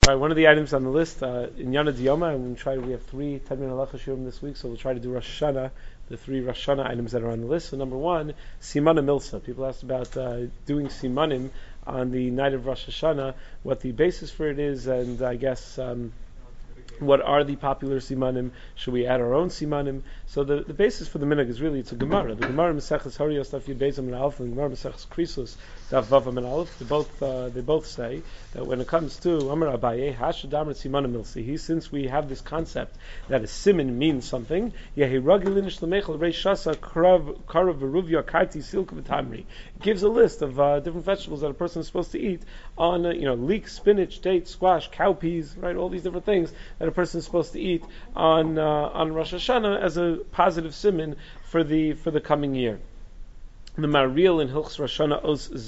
All right, one of the items on the list in Yana Diyoma, we have 3 10-minute halacha shurim this week, so we'll try to do Rosh Hashanah, the 3 Rosh Hashanah items that are on the list. So number 1, Simanim Milsa. People asked about doing Simanim on the night of Rosh Hashanah, what the basis for it is, and I guess what are the popular simanim? Should we add our own simanim? So the basis for the minhag is really it's a Gemara. The Gemara Maseches Harios Daf Yud Beis Amud Aleph and the Gemara Maseches Krisos Daf Vav Amud Aleph. They both say that when it comes to Amar Abaye Hashadamar Simanim Milsi, since we have this concept that a siman means something, Yehi Ragilinish Lemechel Reish Shasa Karav Veruvia Karti Silk V'Tamri. It gives a list of different vegetables that a person is supposed to eat on leek, spinach, dates, squash, cowpeas, right? All these different things that a person is supposed to eat on Rosh Hashanah as a positive siman for the coming year. The Maril in Hilchos Rosh Hashanah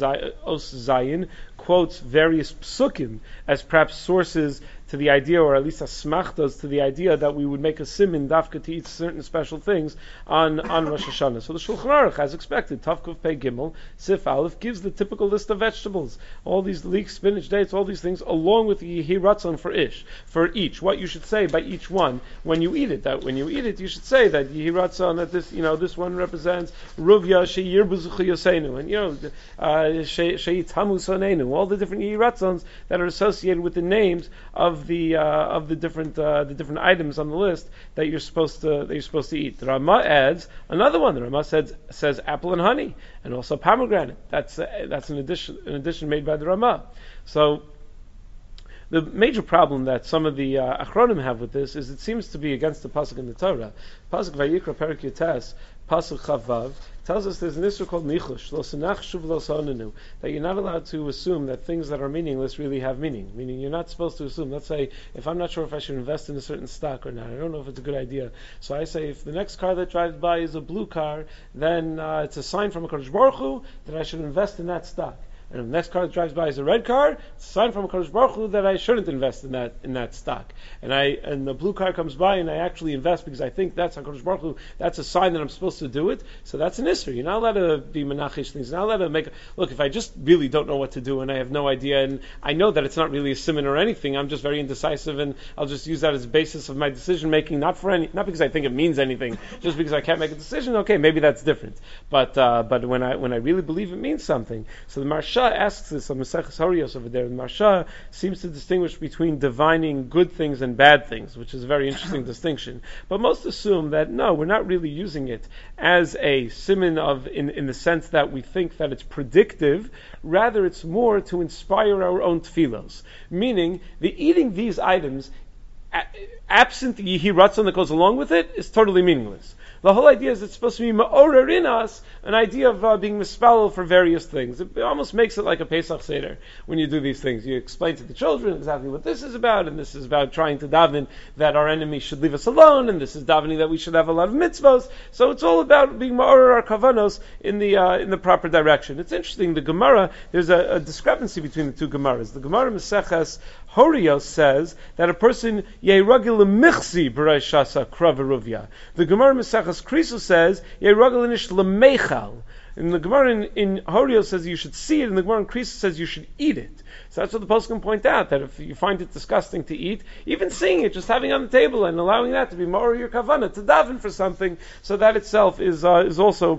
Os Zayin quotes various psukim as perhaps sources to the idea, or at least asmachtas to the idea that we would make a simin dafka to eat certain special things on Rosh Hashanah. So the Shulchan Aruch, as expected, Tavkuf Pei Gimel, Sif Aleph, gives the typical list of vegetables, all these leeks, spinach, dates, all these things, along with the Yehi Ratzon for each. What you should say by each one when you eat it. That when you eat it, you should say that Yehi Ratzon, that this one represents Ruvya Sheir Buzuchu Yosenu, and Shei Tamu Sonenu, all the different Yehi Ratzons that are associated with the names of the different items on the list that you're supposed to eat. The Rama adds another one. The Rama says apple and honey, and also pomegranate. That's an addition made by the Rama. So the major problem that some of the Achronim have with this is it seems to be against the pasuk in the Torah. Pasuk Vayikra Perek Yutes, pasuk Chavav, tells us there's an issue called nichush, lo senach shuv lo sonenu, that you're not allowed to assume that things that are meaningless really have meaning. Meaning you're not supposed to assume. Let's say, if I'm not sure if I should invest in a certain stock or not, I don't know if it's a good idea. So I say, if the next car that drives by is a blue car, then it's a sign from HaKadosh Baruch Hu that I should invest in that stock. And if the next car that drives by is a red car, it's a sign from HaKadosh Baruch Hu that I shouldn't invest in that stock. And the blue car comes by and I actually invest because I think that's HaKadosh Baruch Hu, that's a sign that I'm supposed to do it. So that's an issur. You're not allowed to be menachish things. You're not allowed to look, if I just really don't know what to do and I have no idea and I know that it's not really a siman or anything, I'm just very indecisive and I'll just use that as a basis of my decision making, not because I think it means anything, just because I can't make a decision, okay, maybe that's different. But when I really believe it means something. So the Marsha asks this on Maseches Harios over there, and Marsha seems to distinguish between divining good things and bad things, which is a very interesting distinction. But most assume that no, we're not really using it as a siman in the sense that we think that it's predictive. Rather, it's more to inspire our own tefillos. Meaning, the eating these items, absent the Yehi Ratzon that goes along with it, is totally meaningless. The whole idea is it's supposed to be ma'orer in us, an idea of being mispalel for various things. It almost makes it like a Pesach Seder when you do these things. You explain to the children exactly what this is about, and this is about trying to daven that our enemy should leave us alone, and this is davening that we should have a lot of mitzvos. So it's all about being ma'orer our kavanos in the proper direction. It's interesting, the Gemara, there's a discrepancy between the two Gemaras. The Gemara Maseches Horios says that a person yeiragil lemichzi b'reish shasa krav v'ruvya. The Gemara Maseches Krisos says yeiragil inish lemeichal. And the Gemara in Horios says you should see it, and the Gemara in Krisos says you should eat it. So that's what the Poskim point out, that if you find it disgusting to eat, even seeing it, just having it on the table and allowing that to be more your kavana, to daven for something, so that itself is also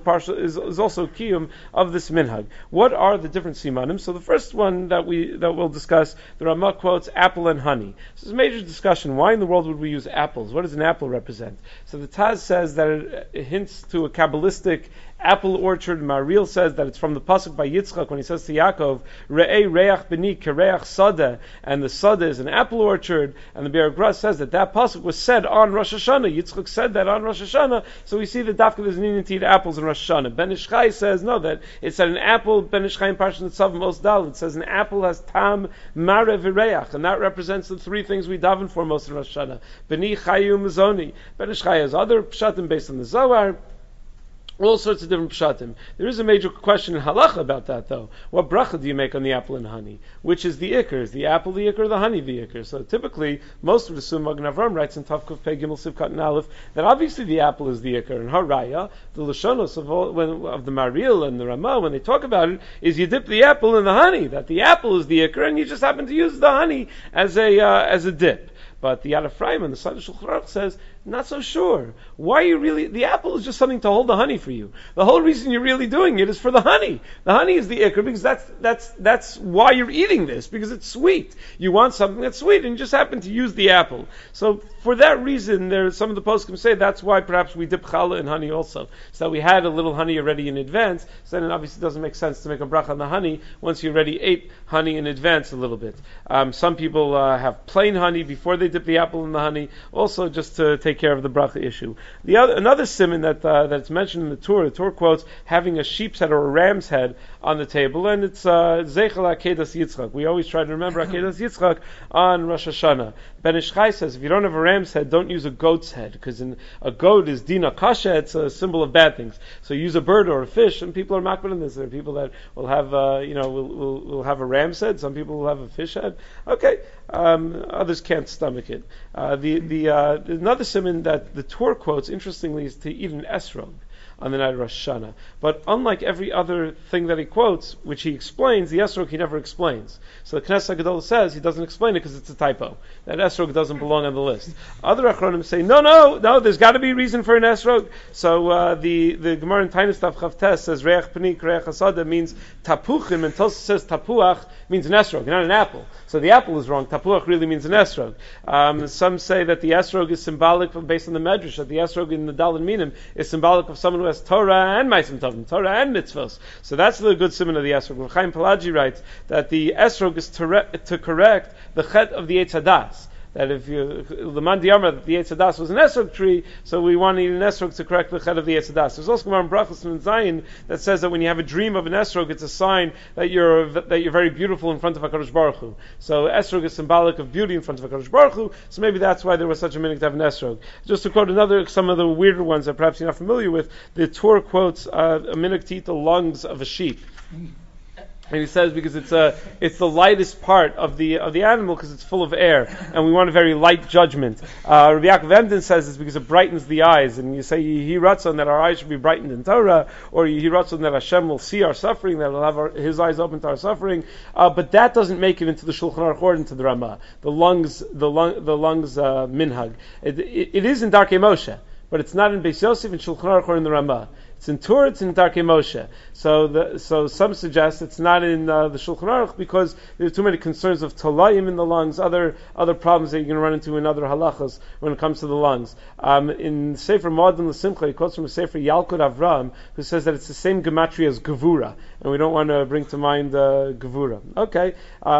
kiyum of this minhag. What are the different simanim? So the first one that we'll discuss, the Ramah quotes apple and honey. So there's a major discussion. Why in the world would we use apples? What does an apple represent? So the Taz says that it hints to a Kabbalistic apple orchard. Maril says that it's from the pasuk by Yitzchak when he says to Yaakov, Re'ei reach b'ni kereach sadeh, and the sadeh is an apple orchard. And the Be'er Gras says that pasuk was said on Rosh Hashanah. Yitzchak said that on Rosh Hashanah, so we see that dafka there's an inyan to eat apples in Rosh Hashanah. Ben Ish Chai says no, that it said an apple. Ben Ish Chai in Parshat Tzav Mos Dal, it says an apple has tam mare v'reach, and that represents the three things we daven for most in Rosh Hashanah. B'ni chayu mezoni. Ben Ish Chai has other pshatim based on the Zohar. All sorts of different pshatim. There is a major question in halacha about that, though. What bracha do you make on the apple and honey? Which is the ikr? Is the apple the ikr or the honey the ikr? So typically, most would assume Magen Avram writes in Tavkuf Pei Gimel Sivkat and Aleph that obviously the apple is the ikr. And haraya, the lashonos of the Maril and the Ramah, when they talk about it, is you dip the apple in the honey. That the apple is the ikr, and you just happen to use the honey as a dip. But the Yad Ephraim and the Side of Shulchan Aruch says, not so sure. Why are you really, the apple is just something to hold the honey for you. The whole reason you're really doing it is for the honey. The honey is the ikr because that's why you're eating this, because it's sweet. You want something that's sweet and you just happen to use the apple. So for that reason, some of the poskim say that's why perhaps we dip challah in honey also. So we had a little honey already in advance, so then it obviously doesn't make sense to make a bracha on the honey once you already ate honey in advance a little bit. Some people have plain honey before they dip the apple in the honey, also just to take care of the bracha issue. Another siman that's mentioned in the Torah quotes having a sheep's head or a ram's head on the table, and it's Zeichel Akedas Yitzchak. We always try to remember Akedas Yitzchak on Rosh Hashanah. Ben Ish Chai says if you don't have a ram's head, don't use a goat's head, because a goat is dina kasha, it's a symbol of bad things. So use a bird or a fish, and people are makbid in this. There are people that will have will have a ram's head. Some people will have a fish head. Okay. Others can't stomach it. Another siman that the Torah quotes, interestingly, is to eat an esrog on the night of Rosh Hashanah. But unlike every other thing that he quotes, which he explains, the esrog he never explains. So the Knesset HaGadol says he doesn't explain it because it's a typo. That esrog doesn't belong on the list. Other achronim say, no, there's got to be a reason for an esrog. So the Gemara in Taanis Tav Chavtes says, Reach Panik, Reach Asada means tapuchim, and Tosa says tapuach means an esrog, not an apple. So the apple is wrong. Tapuach really means an esrog. Some say that the esrog is symbolic, based on the Medrash, that the esrog in the Daled Minim is symbolic of someone who has Torah and Maisim Tovim, Torah and mitzvos. So that's the good siman of the esrog. Chaim Pelagi writes that the esrog is to correct the chet of the Eitz Hadas. That if the man diyamar that the Eitz Hadas was an esrog tree, so we want to eat an esrog to correct the chet of the Eitz Hadas. There's also Gemara in Brachos in Zion that says that when you have a dream of an esrog, it's a sign that you're very beautiful in front of HaKadosh Baruch Hu. So esrog is symbolic of beauty in front of HaKadosh Baruch Hu. So maybe that's why there was such a minhag to have an esrog. Just to quote some of the weirder ones that perhaps you're not familiar with, the Torah quotes a minhag to eat the lungs of a sheep. And he says because it's the lightest part of the animal because it's full of air, and we want a very light judgment. Rabbi Yaakov Emden says it's because it brightens the eyes, and you say Yehi Ratzon that our eyes should be brightened in Torah, or Yehi Ratzon that Hashem will see our suffering, that He'll have His eyes open to our suffering. But that doesn't make it into the Shulchan Aruch or into the Ramah. The lungs minhag. It is in Darkei Moshe, but it's not in Beis Yosef, in Shulchan Aruch, or in the Ramah. It's in Torah, it's in Darkei Moshe. So some suggest it's not in the Shulchan Aruch because there are too many concerns of talayim in the lungs, other problems that you're going to run into in other halachas when it comes to the lungs. In Sefer Moadim L'Simcha, he quotes from a Sefer Yalkut Avram, who says that it's the same gematria as Gevura, and we don't want to bring to mind Gevura. Okay.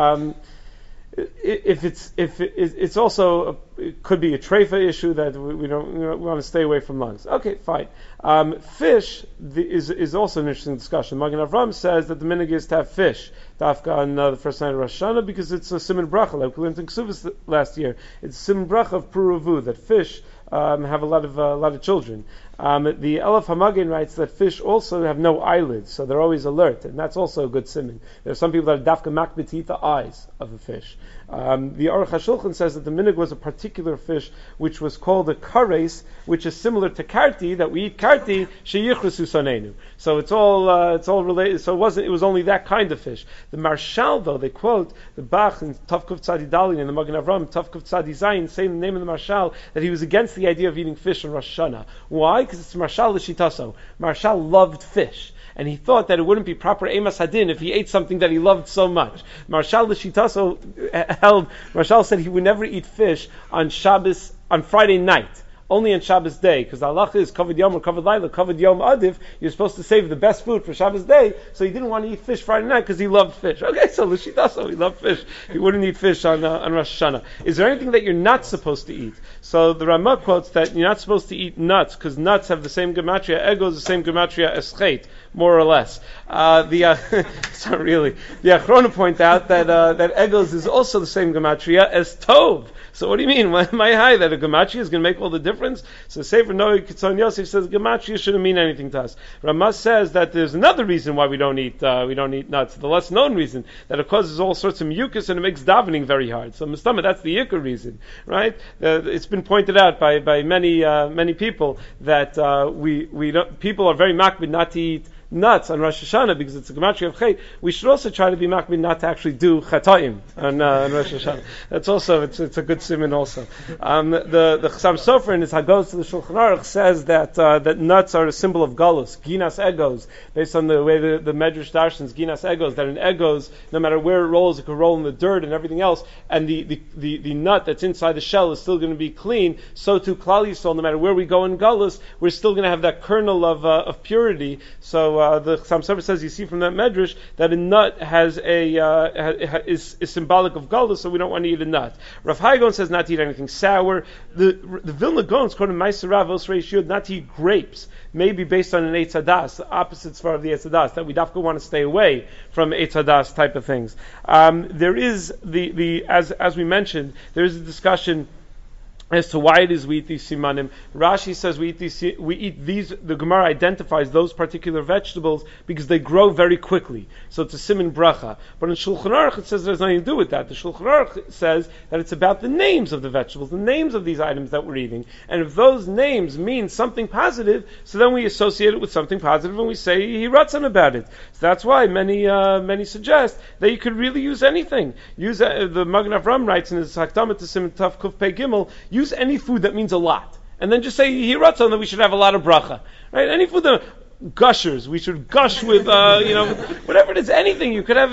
If it's also it could be a treifa issue that we want to stay away from lungs. Okay, fine. Fish is also an interesting discussion. Magen Avram says that the minhag is to have fish dafka on the first night of Rosh Hashanah because it's a siman bracha, like we learned in Ksubis last year. It's a siman bracha of Puruvu, that fish have a lot of children. The Elef Hamagin writes that fish also have no eyelids, so they're always alert, and that's also a good siman. There are some people that are dafka makbid to eat the eyes of a fish. The Aruch HaShulchan says that the minhag was a particular fish which was called a kares, which is similar to karti, that we eat karti sheyichrusu sonenu. So it's all related. So it was only that kind of fish. The Marshal, though, they quote the Bach in Tavkuf Tzadi Dalin and the Magen Avram Tavkuf Tzadi Zayin, saying the name of the Marshal, that he was against the idea of eating fish on Rosh Hashanah. Why? Because it's Marshal L'Shitaso. Marshal loved fish, and he thought that it wouldn't be proper emas hadin if he ate something that he loved so much. Marshal L'Shitaso Marshal said he would never eat fish on Shabbos, on Friday night, only on Shabbos day, because the halacha is kavod yom or kavod laila, kavod yom adif, you're supposed to save the best food for Shabbos day, so he didn't want to eat fish Friday night because he loved fish. Okay, so l'shitaso, he loved fish. He wouldn't eat fish on Rosh Hashanah. Is there anything that you're not supposed to eat? So the Ramah quotes that you're not supposed to eat nuts, because nuts have the same gematria, ego is the same gematria as chet, more or less. It's not really. The Achrona point out that egos is also the same gematria as tov. So what do you mean? Why am I high that a gematria is going to make all the difference? difference. So Sefer Noach Kitzon Yosef says gematria shouldn't mean anything to us. Ramah says that there's another reason why we don't eat nuts. The less known reason, that it causes all sorts of mucus and it makes davening very hard. So Mustama, that's the Yikr reason, right? It's been pointed out by many people that people are very makbid not to eat nuts on Rosh Hashanah because it's a gematria of Chet. We should also try to be makbid not to actually do chatayim on Rosh Hashanah. That's also it's a good siman also. The Chassam Sofer in his Hagos to the Shulchan Aruch says that nuts are a symbol of galus, ginas egos, based on the way the Medrash darshans ginas egos, that in egos, no matter where it rolls, it can roll in the dirt and everything else, and the nut that's inside the shell is still going to be clean. So too Klal Yisrael, no matter where we go in galus, we're still going to have that kernel of purity. So the Chassam Sofer says, you see from that medrash that a nut is symbolic of galus, so we don't want to eat a nut. Rav Hai Gaon says not to eat anything sour. The Vilna Gaon's quoted Ma'aser Rav Osrei Shiyud not to eat grapes, maybe based on an Eitz Hadas, the opposite svara of the Eitz Hadas, that we dafka want to stay away from Eitz Hadas type of things. There is as we mentioned, there is a discussion as to why it is we eat these simanim. Rashi says we eat these. The Gemara identifies those particular vegetables because they grow very quickly. So it's a siman bracha. But in Shulchan Aruch it says there's nothing to do with that. The Shulchan Aruch says that it's about the names of the vegetables, the names of these items that we're eating. And if those names mean something positive, so then we associate it with something positive and we say hiratzon about it. So that's why many suggest that you could really use anything. Use the Magen Avraham writes in his Hakdamah to Siman Tav Kuf Pei Gimel. Use any food that means a lot, and then just say hiratzon that we should have a lot of bracha, right? Any food that gushers, we should gush with, whatever it is, anything. You could have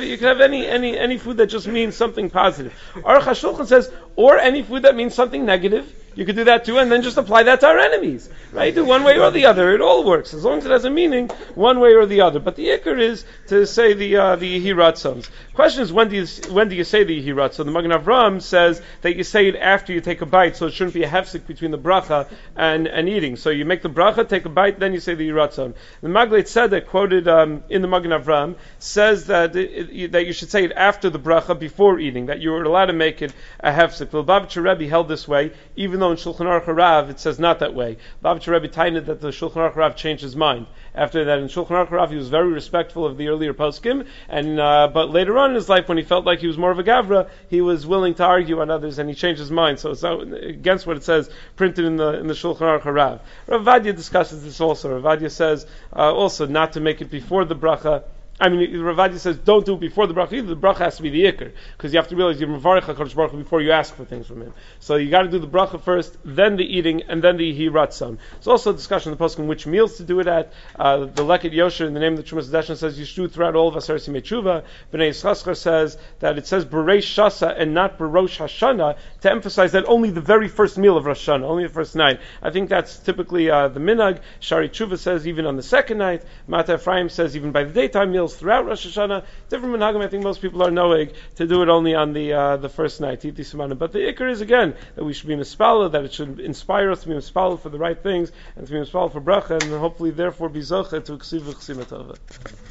any food that just means something positive. Aruch HaShulchan says, or any food that means something negative. You could do that too, and then just apply that to our enemies, right? Do one way or the other. It all works as long as it has a meaning, one way or the other. But the ikar is to say the hiratzons. Question is when do you say the hiratzon? The Magen Avraham says that you say it after you take a bite, so it shouldn't be a hefsek between the bracha and eating. So you make the bracha, take a bite, then you say the hiratzon. The Magleit Tzedek quoted in the Magen Avraham says that you should say it after the bracha before eating. That you are allowed to make it a hefsek. The Lubavitcher Rebbe held this way, even though in Shulchan Aruch Harav it says not that way. Lubavitcher Rebbe tied that the Shulchan Aruch Harav changed his mind. After that, in Shulchan Aruch Harav he was very respectful of the earlier poskim, and but later on in his life, when he felt like he was more of a gavra, he was willing to argue on others, and he changed his mind. So it's against what it says printed in the Shulchan Aruch Harav. Rav Vadia discusses this also. Rav Vadia says also not to make it before the bracha. I mean, Rav Vadia says don't do it before the bracha either. The bracha has to be the ikr, because you have to realize you're mevarich HaKadosh Baruch Hu before you ask for things from him. So you got to do the bracha first, then the eating, and then the hiratzon. There's also a discussion in the poskim which meals to do it at. The Leket Yosher, in the name of the Trumas Hadeshen, says you should do throughout all of Asar Simei Tshuva. Bnei Yischaschar says that it says Bereish Shasa and not Berosh Hashanah to emphasize that only the very first meal of Rosh Hashanah, only the first night. I think that's typically the minhag. Shari Tshuva says even on the second night. Mata Ephraim says even by the daytime meals throughout Rosh Hashanah. Different minhagim. I think most people are noeg to do it only on the first night. But the ikar is again that we should be mispala, that it should inspire us to be mispala for the right things and to be mispala for bracha, and hopefully therefore be zoche to ksiv v'chsimatova.